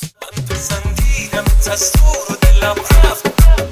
من پسندیدم از تو رو دلم رفت،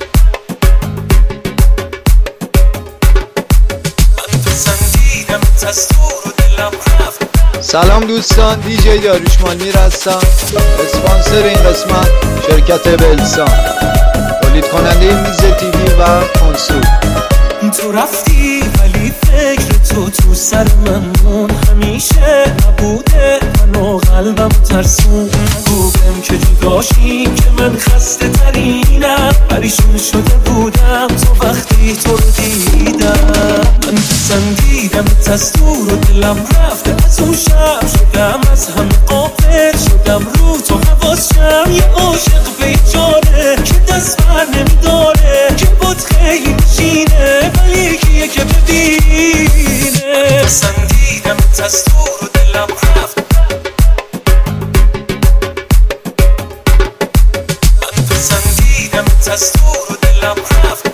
من پسندیدم از تو رو دلم رفت. سلام دوستان، دیجی داریوش مانیر هستم. اسپانسر این قسمت شرکت بلسان، تولید کننده میز تیوی و کنسول. تو رفتی ولی فکر تو سر من مون، همیشه نبوده من و قلبم ترسون. نگو بهم که جداشیم که من خسته ترینم، پریشون شده بودم تو وقتی تو رو دیدم. من پسندیدم از تو رو دلم رفته، از اون شب شدم از همه غافل شدم، رو تو حواسم یه عاشق بیچاره که دست بر نمیداره، که بود خیلی میشینه ولی کیه که ببینه. پسندیدم از تو رو دلم رفت، من پسندیدم از تو رو دلم رفت.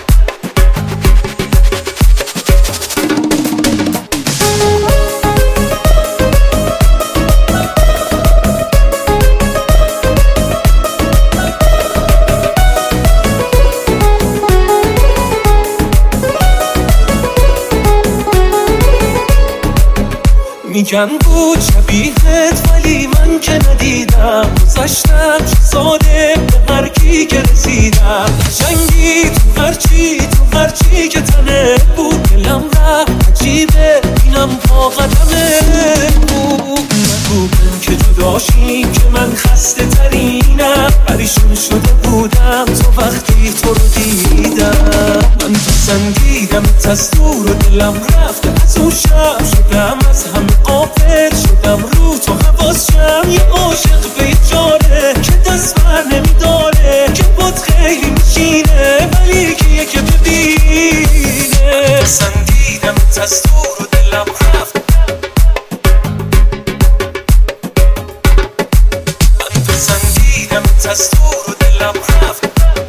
میگن بود شبیهت ولی من که ندیدم، گذاشتم چه ساده به هر کی که رسیدم. قشنگی تو هرچی که تنه بود، دلم رفت عجیبه اینم پا قدمه بود. نگو بهم که جداشیم که من خسته ترینم، پریشون شده بودم تو وقتی تو رو دیدم. من پسندیدم از تو رو دلم رفته، از اون شب شدم از همه غافل شدم، رو تو حواسم یه عاشق بیچاره که دست بر نمیداره، که بود خیلی میشینه ولی کیه که ببینه. پسندیدم از تو رو دلم رفت، من پسندیدم از تو رو دلم رفت.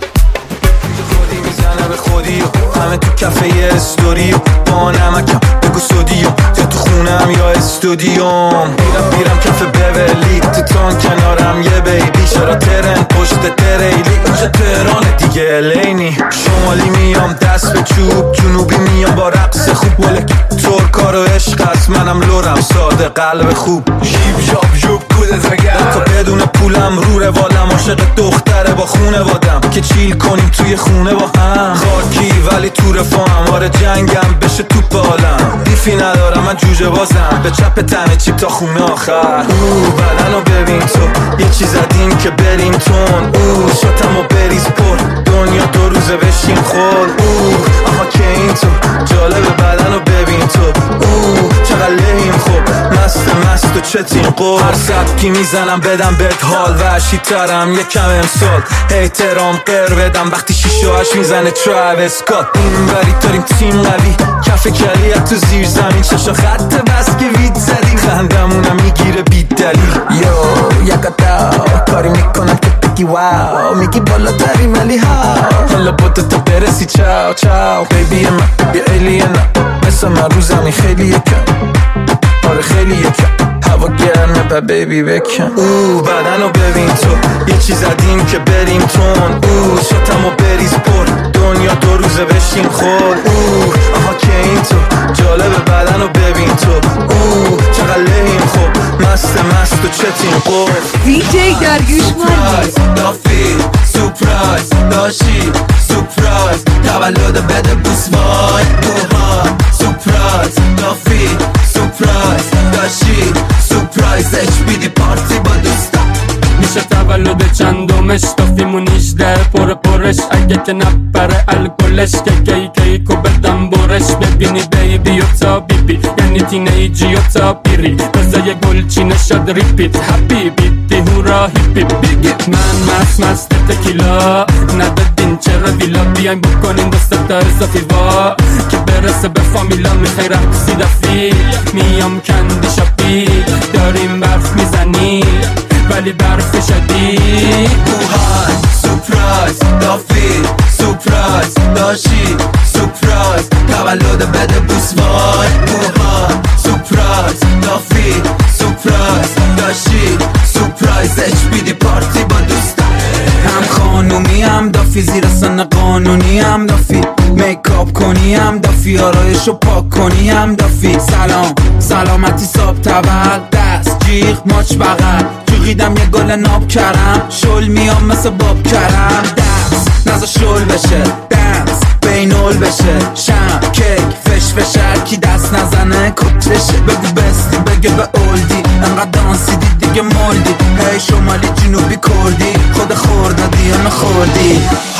خودی میزنه به خودی و همه تو کفه استوری و با نمکم بگو سودی و یا تو خونم یا استودیوم. میرم کف بولی تو تون کنارم یه بیبی، چرا ترن پشت تریلی اونجا تهران دیگه الینی. شمالی میام دست به چوب، جنوبی میام با رقص خوب، ولک ترکا و عشق است منم لورم ساده قلب خوب. شیب شاب جوب کودت بگم تا بدون پولم رو روالم، عاشق دختره با خونه وادم که چیل کنیم توی خونه با هم. خاکی ولی تو رفاهم، آره جنگم بشه توپ عالم. بیفی ندارم من جوجه بازم، به چپ تنه چیپ تا خونه آخر. بدنو ببین تو یه چیز زدیم که بریم تون، شاتمو بریز پر دنیا دو روزه بشیم خور. آها که این تو جالبه، بدنو ببین تو چقدر لحیم خوب، مست و چتین قول. هر سبکی میزنم بدم بهت حال، وحشی ترم یکم امسال، احترام قر بدم وقتی 6 و 8 میزنه تراویس اسکات. این بری داریم تیم قوی، کف کلیت تو زیر زمین، چشا خط بس که وید زدیم، خندمونم میگیره بی دلیل. یکتا کاری میکنم که بگی واو، میگی بالاتری ولی ها، حالا با تا برسی چاو چاو. بیبی من بی ایلینا، مثل من رو زمین خیلی یکم، آره خیلی یکم، هوا گرمه با بیبی بکن. بدنو ببین تو یه چیز زدیم که بریم تون، شاتمو بریز پر دنیا دو روزه بشیم خور. آها که این تو جالبه، بدنو ببین تو چقدر لحیم خوب، مست و چتین قول. دیجی داریوش مانیر دافی سورپرایز داشی سورپرایز، تولد بده بوس وای موها. سورپرایز دافی سورپرایز داشی سورپرایز، اچ بی دی پارتی با دوستا. میشه تولد چندمش، دافیمون 18 پرش، اگه که نپره الکلش، که کیکو بدم برش. ببینی بیبی و تا بیبی یعنی تینیجی و تا پیری، بزای گلچی نشد ریپیت هپی بیتی هورا هیپی بیگیت. من مست تکیلا ندادین چرا ویلا، بیایم بکنین دست تا اضافی وا که برسه به فامیلا. میخوای رقصی دفی میام کندی شاپی، داریم برف میزنی ولی برف شدید. موهای سورپرایز دافی سورپرایز داشی سورپرایز، تولد بده بوس وای موها. سورپرایز دافی سورپرایز داشی سورپرایز، اچ بی دی پارتی دافی، زیر سن قانونی هم دافی، میکاپ کنی هم دافی، آرایشو پاک کنی هم دافی. سلام سلامتی صاحب تول، دست جیغ ماچ بغل، جوغیدم یه گل ناب کرم، شل میام مثل باب کرم. دست نزا شل بشه، دنس بینول بشه، شم کیک فش فشر کی دست نزنه کتشه. بگو بستی بگه به اولدی، انقدر دانسیدی دیگه مولدی. هی شمالی جنوبی کردی، خود خوردادی یا نخوردی.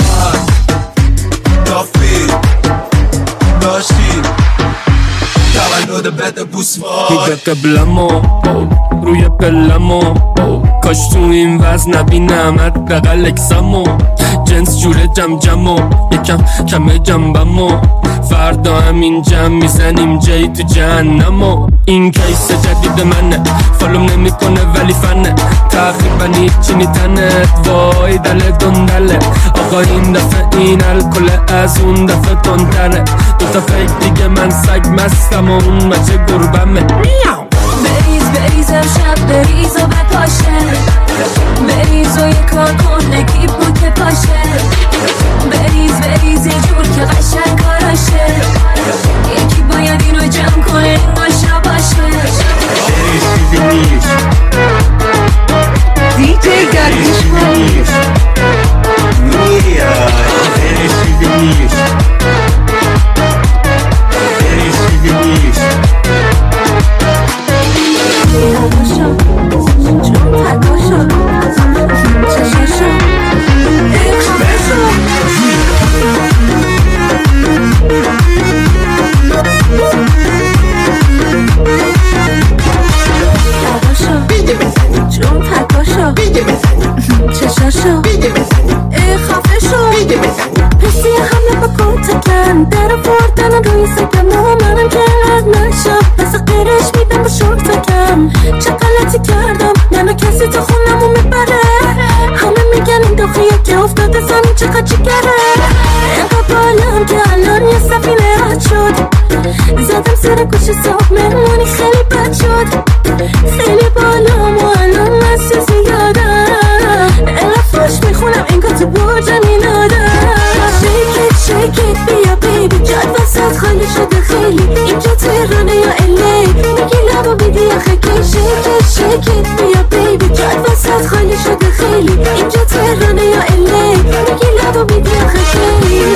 دافی داشتی تولد بده بوسوار هیده قبلمو روی پلمو، کاش تو این وزن نبینمت بغل اکسمو. جنس جوره جم جمو، یکم کمه جنبمو، فردا همین جمع میزنیم جایی تو جهنمو. این کیس جدید منه، فالوم نمیکنه ولی فنه، تقریبا هیچی نیتنه، وای دل دندله. آقا این دفعه این الکل از اون دفعه تندره، دوتا فیک دیگه من سگ مستم و اون مچه گربمه. بریز امشب بریز و بپاشه، بریز و یه کار کن نگیب بود که پاشه. بریز یه جور که قشنگ کاراشه، یکی باید اینو جمع کنه این ماشا باشه. بریز چیزی نیست، دیجی داریوش مالی. بریز چیزی نیست، بریز چیزی نیست. تکاشو جون تکاشو چشاشو اخبشو. جون تکاشو چشاشو خفشو. پسی همه با کنتکن در بردن روی سکم و منم که رد نشم، پس قیرش میدم با شورتکم. چه غلطی کردم منو کسی تو خونمو میبره، همه میگن این داخلیه که افتاده زمین چقدر جگره. اینقدر بالم که الان یه سفینه رد شد، زدم سر گوش صاحب مهمونی خیلی بد شد. خیلی بالام و الان مسیح زیادم، الافاش میخونم انگار تو برجمی نادم. Shake it بیا بیبی جاد وسط خالی شده خیلی، اینجا تهرانه یا الی میگی لبو بیدی آخه کی. Shake it بیا بیبی جاد وسط خالی شده خیلی، اینجا تهرانه یا الی میگی لبو بیدی آخه کی.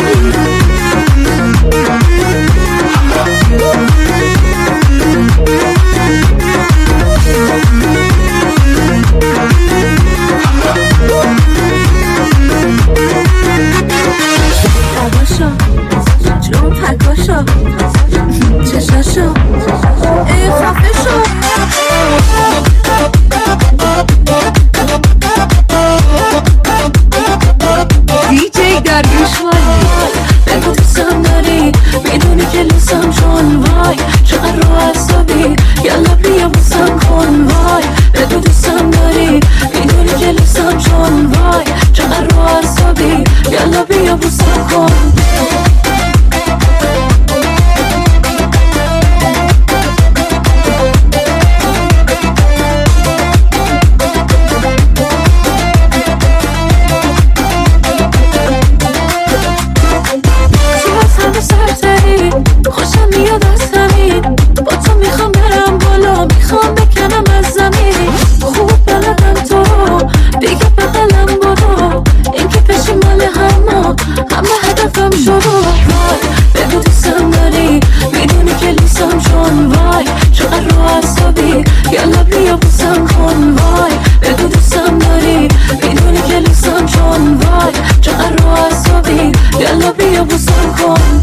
جون تکاشو چشاشو خفشو. دیجی داریوش مالی. بگو دوستم داری میدونی که لوسم چون وای چقدر رو اصابی، یالا بیا بوسم کن وای. بگو دوستم داری میدونی که لوسم چون وای چقدر رو اصابی، یالا بیا بوسم کن. خوشم میاد از زمین، با تو میخوام برم بالا، میخوام بکنم از زمین. خوب بلدم تو دیگه بغلم برو، این که پیشی مال همه هدفم شروع. بگو دوستم داری میدونی که لیسم چون وای چقدر رو اصابی، یالا بیا بوسم کن وای. بگو دوستم داری میدونی که لیسم چون وای چقدر رو اصابی، یالا بیا بوسم کن.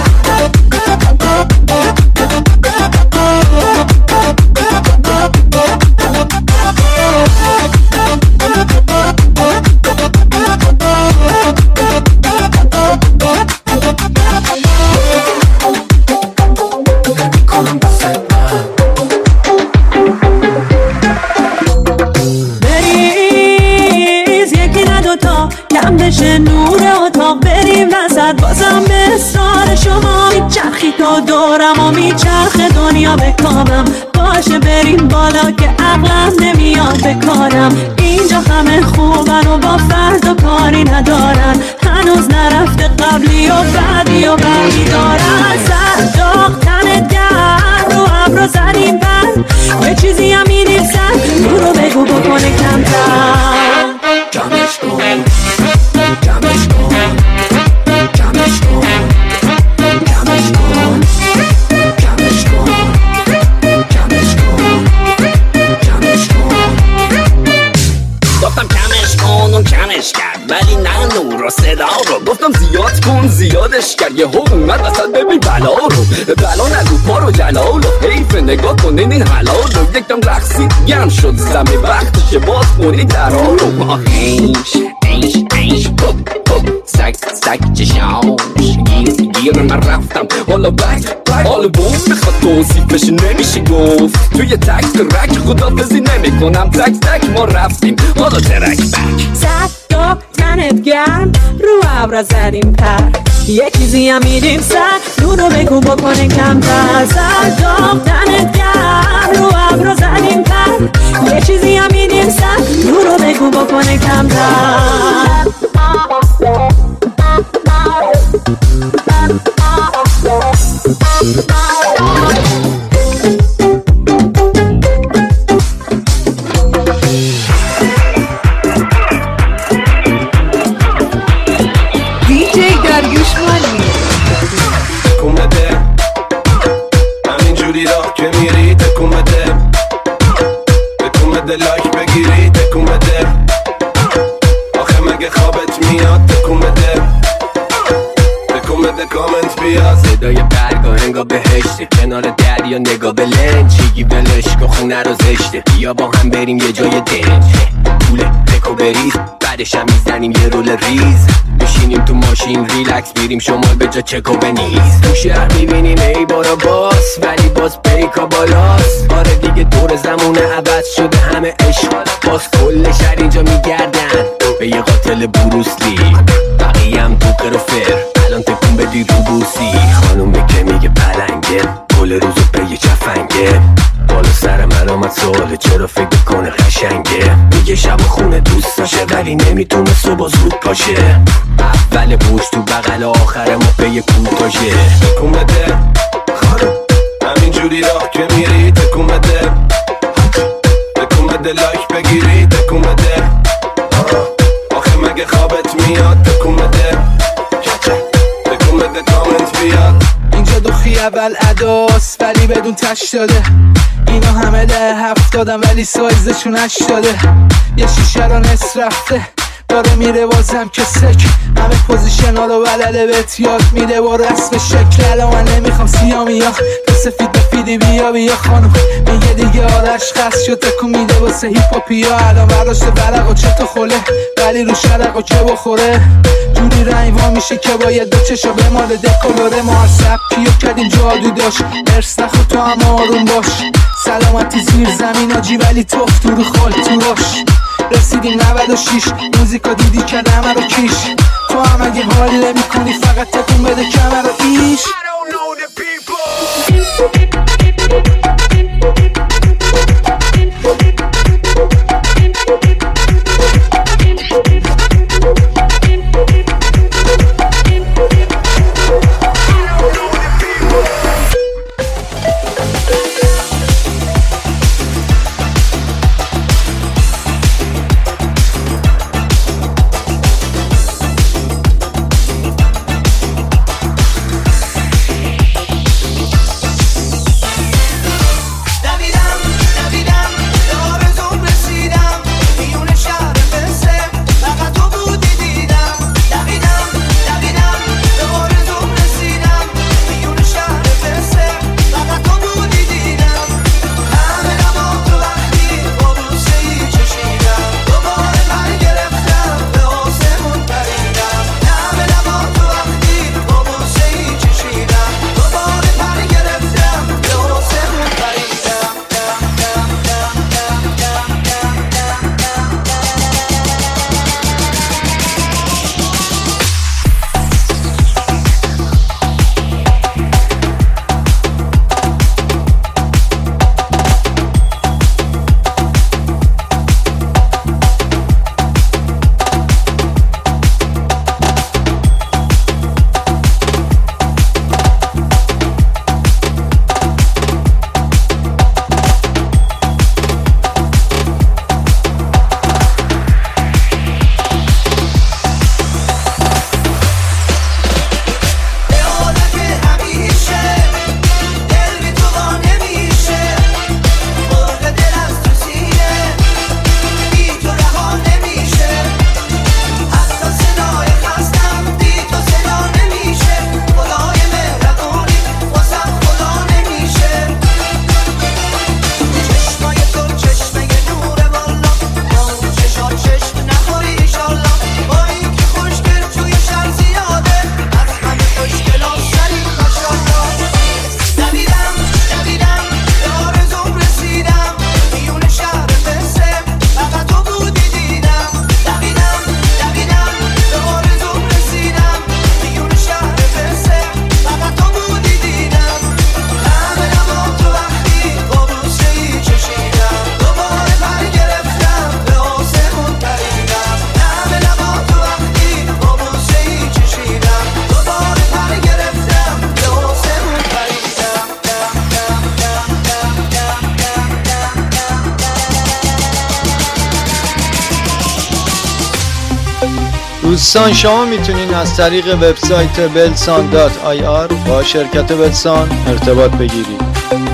بازم به اصرار شما میچرخی تا دورم و میچرخ دنیا به کامم. باشه بریم بالا که عقلم نمیاد به کارم، اینجا همه خوبن و با فرد و کاری ندارن. هنوز نرفته قبلی و بعدی و بعدی دارن سر داغ تنت گرم رو ابرو زدیم بر یه چیزی هم می‌نویسن رو بگو بکنه کمتر جمعش کن جمعش کن جمعش کن جمعش کن جمعش کن جمعش کن جمعش کن گفتم کمش کن اون کمش کرد ولی نه نور و صدا رو گفتم زیاد کن زیادش کرد یه هم اومد اصلا ببین بلا رو بلا نگو پا رو جلال و حیف نگاه کنین این حلال رو یکم رقصید گرم شد زمین وقتشه باز کنی درها رو ایش پوپ سک چشاش گیر من رفتم حالا بک حالا بوم میخواد توصیفش نمیشه گفت توی تک ترک خدافزی نمی کنم تک ما رفتیم حالا ترک بک سر داغ تنت گرم رو ابرا زدیم پر یه چیزی هم میدیم سر رو بگو بکنه کمتر سر داغ تنت گرم رو ابرا زدیم پر یه چیزی هم میدیم سر رو بگو بکنه کمتر دیجی داریوش مالی تکون بده همینجوری راه که میری تکون بده تکون بده لایک بگیری تکون بده آخه مگه خوابت میاد تکون بده تکون بده کامنت بیاد صدای برگا انگا بهشته کنار دریا نگاه به لنج چیگی ولش کن خونه رو زشته بیا با هم بریم یه جای دنج پول تکو بریز بعدش هم میزنیم یه رول ریز بشینیم تو ماشین ریلکس بیریم شمال به جا چکو بنیز تو شهر میبینیم ای بارا باس ولی باز بیکا بالاس آره دیگه دور زمونه عوض شده همه عشق باز کل شهر اینجا میگردن به یه قاتل بروسلی بقیه هم توقر و فر الان تکون بدی رو بوسی خانومه که میگه پلنگه کل روزو به یه چفنگه بالا سر من آمد سواله چرا فکر کنه قشنگه میگه شب خونه دوست داشه ولی نمیتونه صبح زود پاشه اول بوش تو بغل آخر ما به یه کوتاشه تکون بده خانم همینجوری راه که میری تکون بده تکون بده لایک بگیری تکون بده آخه مگه خوابت میاد تکون بده تکون بده کامنت بیاد اینجا دوخی اول اداست ولی بدون تش داده اینا همه ده 70 ولی سایزشون 80 یه شیشه رو نصف رفته داره میره بازم که سک همه پوزیشن ها رو بلده بهت یاد میده با رسم شکل الان من نمیخوام سیامیا تو سفید بفیدی بیا خانم میگه دیگه آرش خست شد تکون میده واسه هیپاپیا الان برداشته ورق و چتو خوله ولی رو شرق و چه بخوره جوری رنگ وا میشه که باید دو چشا به مال دکولوره ما هر سبکیو کردیم جادو داشت ارس نخو تو هم آروم باش سلامتی زیر زمین آجی ولی توف تو رو خال تو راش رسیدیم 96 موزیکا دیدی که همه رو کیش تو هم اگه حالی نمی کنی فقط تکون بده کمر رو ایش دوستان شما میتونین از طریق وبسایت belsan.ir با شرکت بلسان ارتباط بگیرید.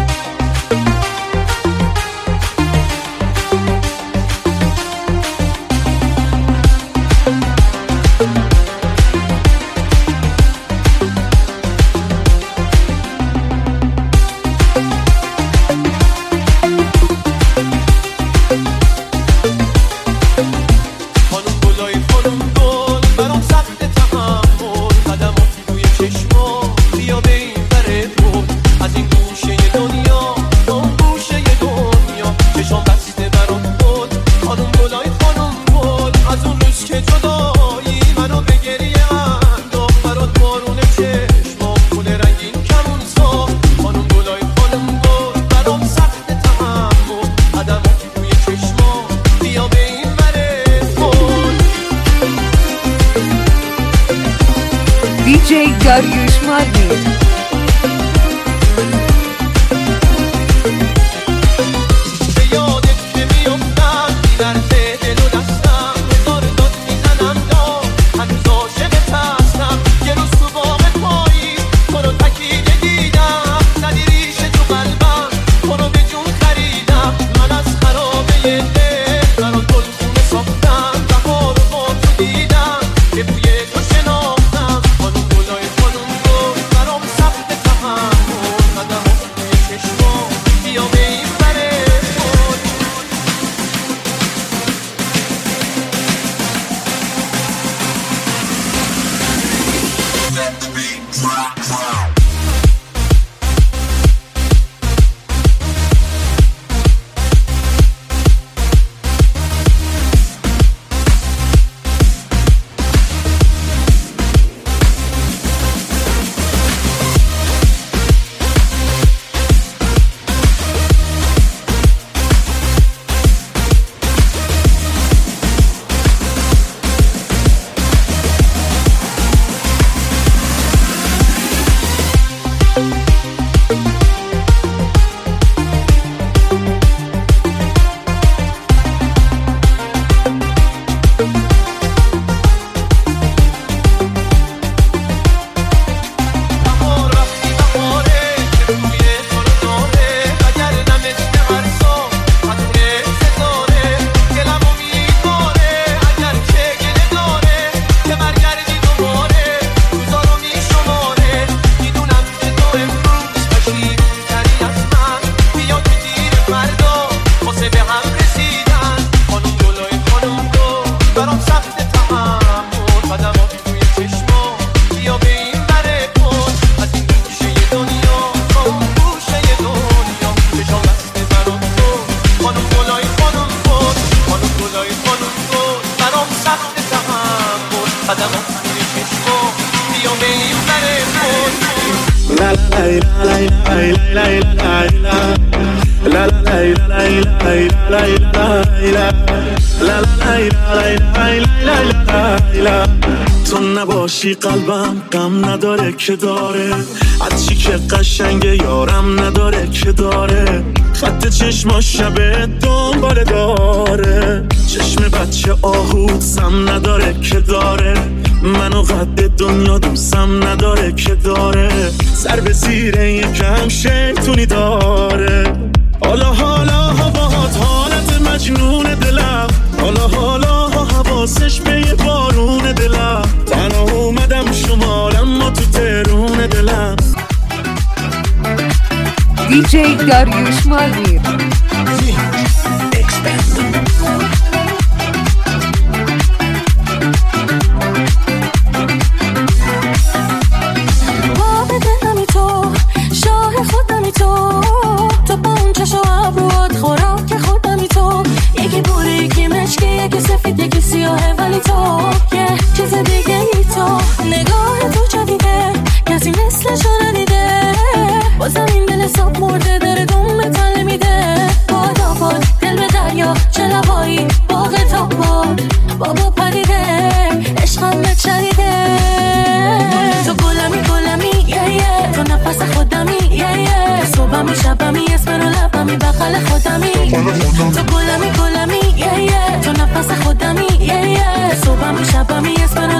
DJ Dariush Mali. تو نباشی قلبم غم نداره که داره، از چی که قشنگه یارم نداره که داره، خط چشما شبه دنباله داره، چشم بچه آهود سم نداره که داره، منو قد دنیا دوستم نداره که داره، سر به زیر یکم شیطونی داره. حالا هواهات حالت مجنون دلم، حالا حواسش به یه بارون دلم، تنها اومدم شمالم ما تو ترون دلم. DJ Dariush Mali. یکی سیاهه ولی تو یه چیز دیگه ای تو، نگاه تو جدیده کسی مثلشو ندیده، بازم این دل حساب مرده داره دوم تله میده، باد آباد دل به دریا چه لبایی باغ تا بابا پریده عشقم بچریده، تو گلمی تو نفس خودمی صبحمی شبمی اسم رو لبمی بغل خودمی، تو گلمی تو نفس خودمی صبحمی شبمی اسم رو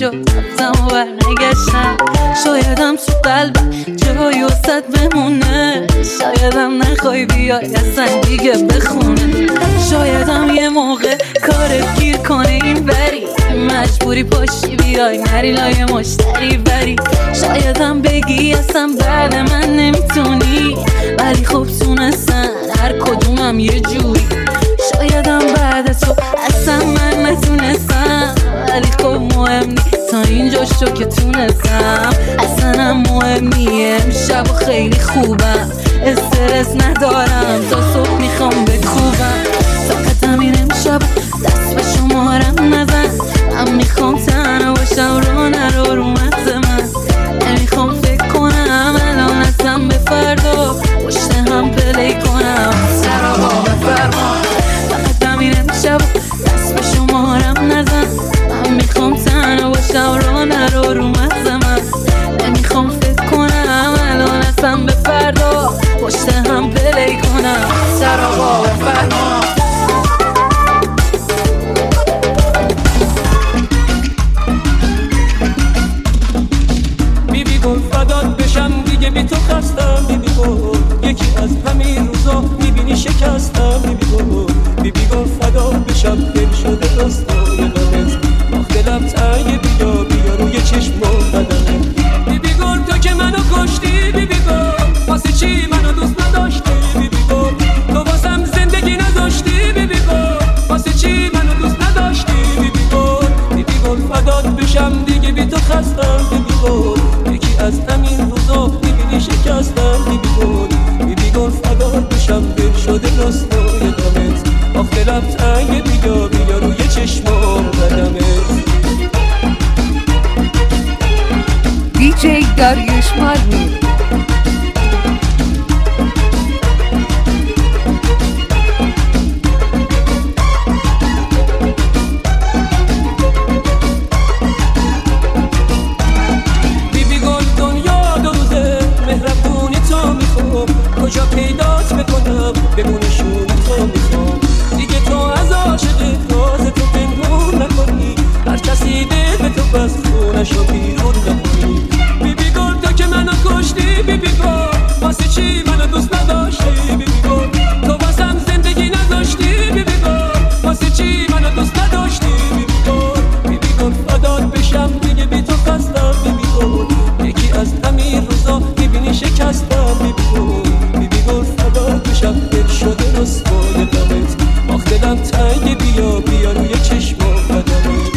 شد رفتم و برنگشتم. شایدم تو قلب جایی وسط بمونه، شایدم نخوای بیای اصلا دیگه بخونه. شایدم یه موقع کارت گیر کنه این بری، مجبوری پاشی بیای نری لای مشتری بری. شایدم بگی اصلا بعد من نمیتونی، ولی خب تونستن هر کدومم یه جوری. شایدم بعد تو اصلا من نتونستم، ولی خب مهم نیست تا اینجا شو که تونستم. اصلا هم مهم نیه امشب و خیلی خوبم، استرس ندارم تا صبح میخوام بکوبم. فقط همین امشب دست به شمارم نزن، من میخوام تنها باشم رو نرو رو مغز من. نمیخوام فکر کنم الان اصلا به فردا پشت هم پلی کنم سرابا بفرما. فقط همین امشب دست به شمارم نزن، من میخوام تنها باشم رو نرو رو مغز من. نمیخوام فکر کنم الان اصلا به فردا پشت هم پلی کنم سرابا بفرما. دیگه بی تو خستم بیبی گل، یکی از همین روزا میبینی شکستم بیبی گل. بیبی گل فدا بشم دل شده راستای غمت، آخ دلم تنگ بیا بیا روی چشمم بدنه. بیبی گل تو که منو کشتی بیبی گل، واسه چی منو دوست نداشتی بیبی گل؟ تو واسم زندگی نداشتی بیبی گل، واسه چی منو دوست نداشتی بیبی گل؟ بیبی گل فدات بشم دیگه بی تو خستم بیبی گل، یکی از همین روزا میبینی شکستم بیبی گل. بیبی گل فدات بشم دل شده راستای غمت، آخ دلم تنگ بیا بیا روی چشمام بدمت. دیجی داریوش مالمیر. کجا پیدات بکنم بمونشون تو میخوام، دیگه تو از عاشق راز تو پنهون نکنی، هر کسی دل به تو بس خونشو بیرون نکنی. بیبی گل تو که منو کشتی بیبی گل، واسه چی منو دوست نداشتی بیبی گل؟ تو واسم زندگی نداشتی بیبی گل، واسه چی منو دوست نداشتی بیبی گل؟ بیبی گل فدات بشم دیگه بی تو خستم بیبی گل، یکی از همین روزا میبینی شکستم بیبی گل. بشم دل شده رسوای غمت، آخ دلم تنگ بیا بیا روی چشمام بدمت.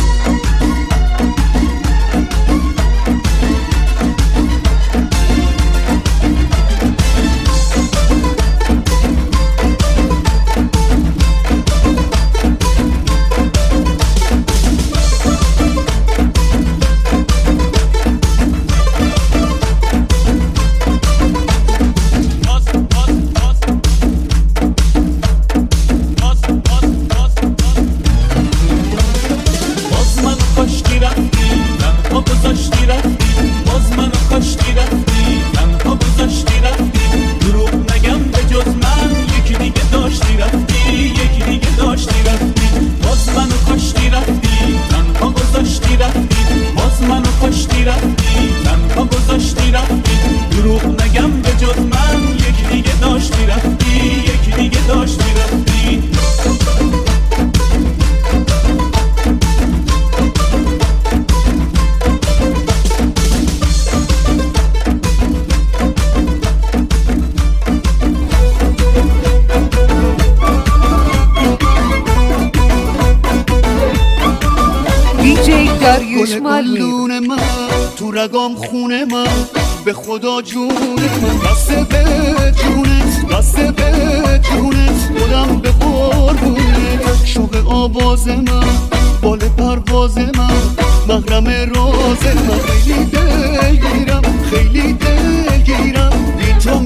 گلدون من تو رگام خونه من، به خدا جون من بسته به جونت، بسته به جونت، خودم به قربونت. شوق آواز من، بال پرواز من، محرم راز من. خیلی دلگیرم، خیلی دلگیرم، بی تو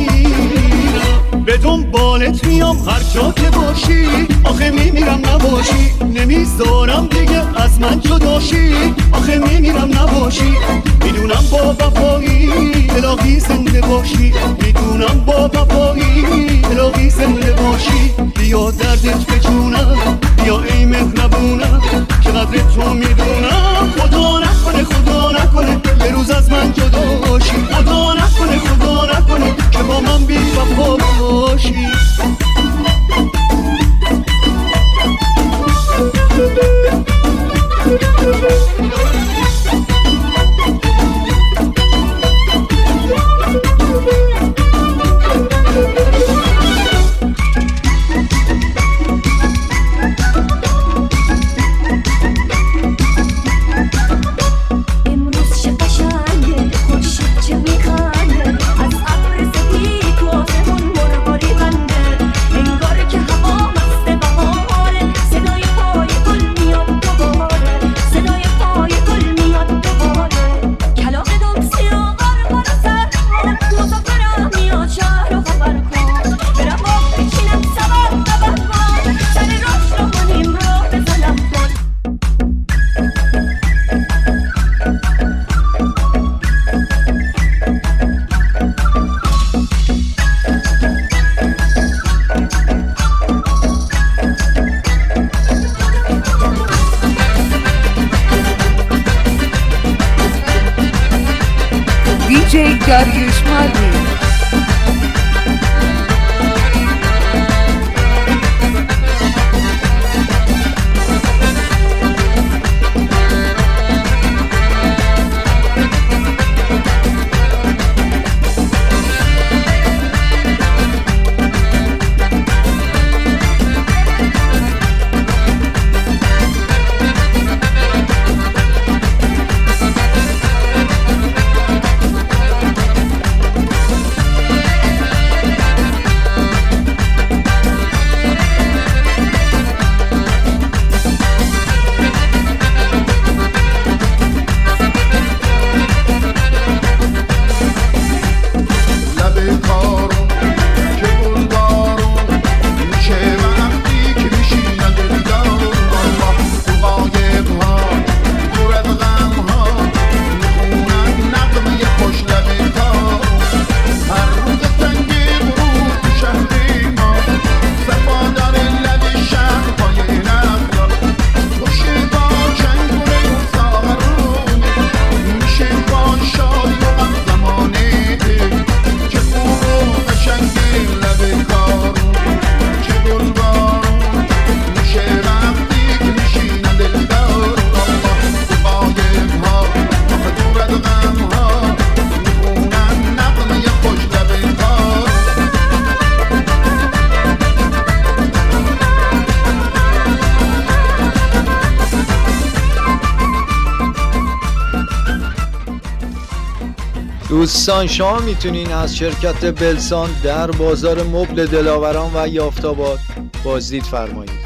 میمیرم، به دنبالت میام هر جا که باشی. آخه میمیرم نباشی، نمیذارم دیگه از من جداشی. آخه میمیرم نباشی، میدونم با وفایی الهی زنده باشی. میدونم با وفایی الهی زنده باشی. بیا دردت به جونم، بیا ای مهربونم، چقدر تو میدونم خدا داریوش مارمیر. دوستان شما میتونین از شرکت بلسان در بازار مبل دلاوران و یافت‌آباد بازدید فرمایید.